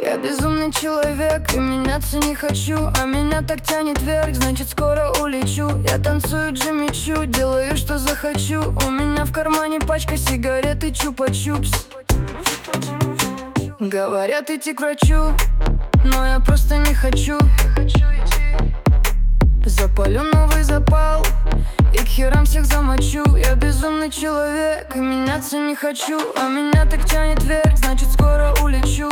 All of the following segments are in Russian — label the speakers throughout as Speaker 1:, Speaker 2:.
Speaker 1: Я безумный человек и меняться не хочу, а меня так тянет вверх, значит скоро улечу. Я танцую Джимми Чу, делаю что захочу. У меня в кармане пачка сигарет и чупа-чупс. Говорят идти к врачу, но я просто не хочу. Запалю новый запал и к херам всех замочу. Я безумный человек и меняться не хочу, а меня так тянет вверх, значит скоро улечу.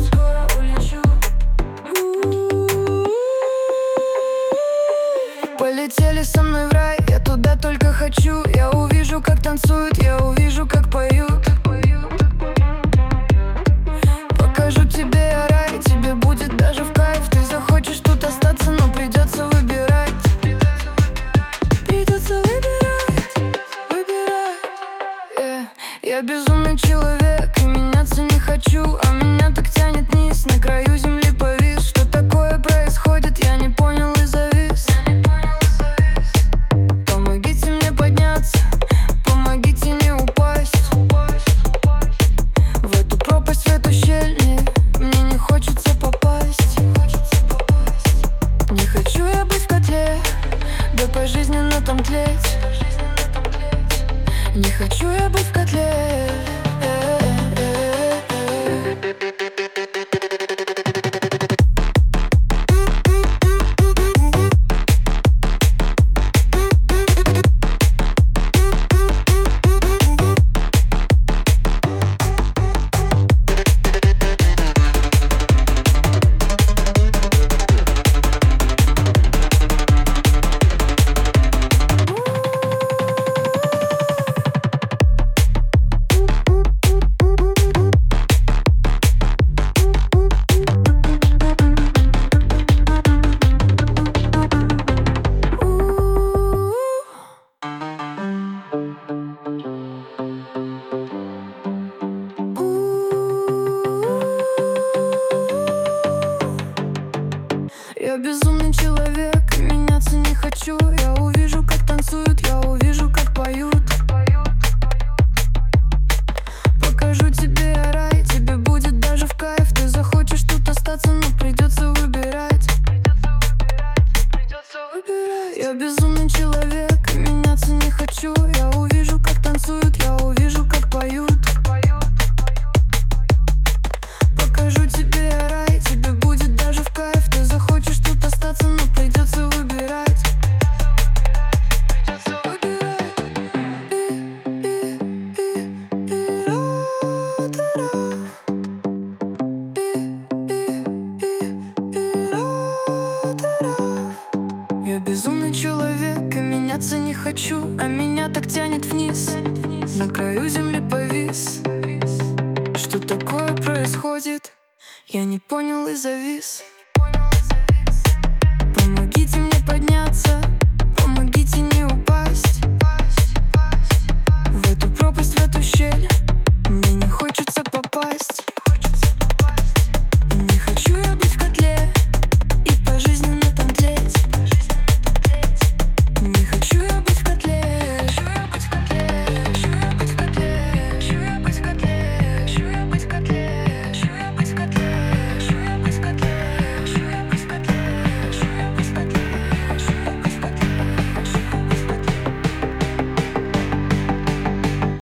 Speaker 1: Полетели со мной в рай, я туда только хочу. Я увижу, как танцуют, я увижу, как поют. Покажу тебе рай, тебе будет даже в кайф. Ты захочешь тут остаться, но придется выбирать. Придется выбирать. Я безумный человек и меняться не хочу, а меня так тянет вниз, на краю земли повис. Что такое происходит, я не понял и завис. Помогите мне подняться, помогите не упасть в эту пропасть, в эту щель. Мне не хочется попасть. Не хочу я быть в котле, да пожизненно там тлеть. Не хочу я быть в котле. Я безумный человек и меняться не хочу. Я увижу, как танцуют, я увижу, как поют. Покажу тебе рай, тебе будет даже в кайф. Ты захочешь тут остаться, но придется выбирать. Я безумный человек и меняться не хочу. Я увижу, как танцуют, я увижу, как поют. Покажу тебе рай, тебе будет даже в кайф. Ты захочешь тут остаться, но придется выбирать. Я безумный человек и меняться не хочу, а меня так тянет вниз, на краю земли повис. Что такое происходит, я не понял и завис. Помогите мне подняться,